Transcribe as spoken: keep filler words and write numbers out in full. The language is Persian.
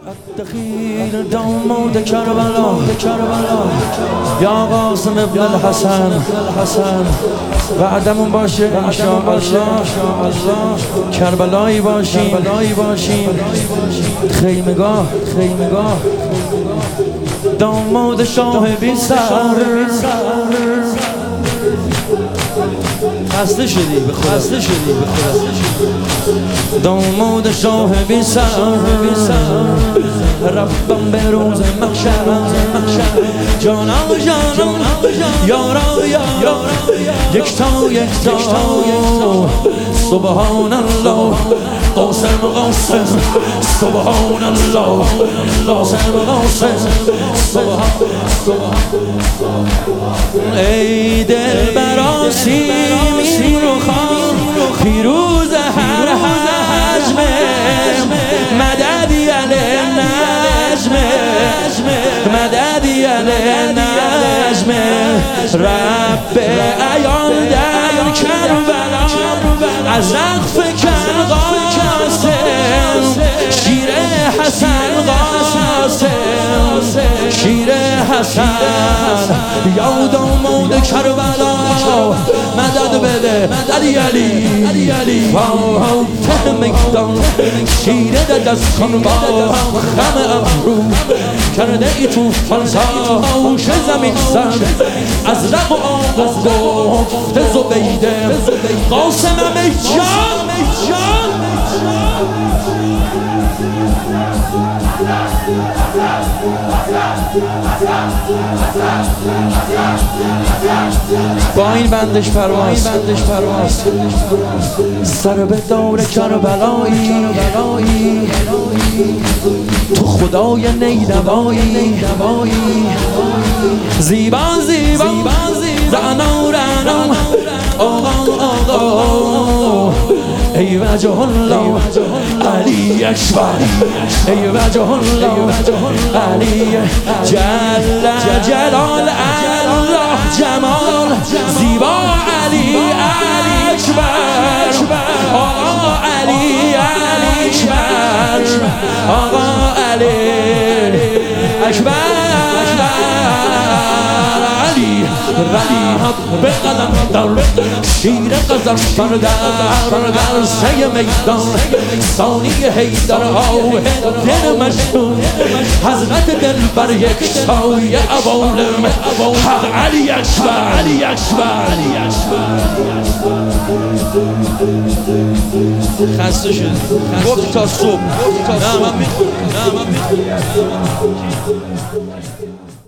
دخیل داماد کربلا یا قاسم ابن الحسن بعدمون باشه انشاءالله کربلایی باشیم خیمگاه داماد شاه بی سر خسته شدی به خدا خسته شدی به خدا داماد شاه بی سر رفتم به روز محشر جانا جانا یارا یارا یک تا یک تا سبحان الله قاسم قاسم سبحان الله قاسم قاسم سبحان ای دل براسی می رو خان پیروز هر حجمه مددی علی نجمه مددی علی نجمه رب ایان در کربلا از رقف کن قاسم شیر حسن قاسم شیر حسن یا داماد کربلا مدد بده علی علی علی واو ته میدان شیر دست کن با خم ابرو کرده ای تو فلساش زمین سر از رق و آقا گفته زبیده قاسم ای جان با این بندش پرواز سر به دور کربلایی تو خدای نیروایی زیبا زیبا رعنا رعنا آقا آقا ای وجه الله علی اکبر ای وجه الله علی جل جلال الله جمال زیبا علی اکبر آقا علی اکبر آقا علی اکبر رحب به قدم در شیر قزر در سی میدان ثانی حیدر آوه دل مجنون حضرت دل بر یک سایه عوالم حق علی اکبر علی اکبر خسته شد گفت تا صبح نه من میخونم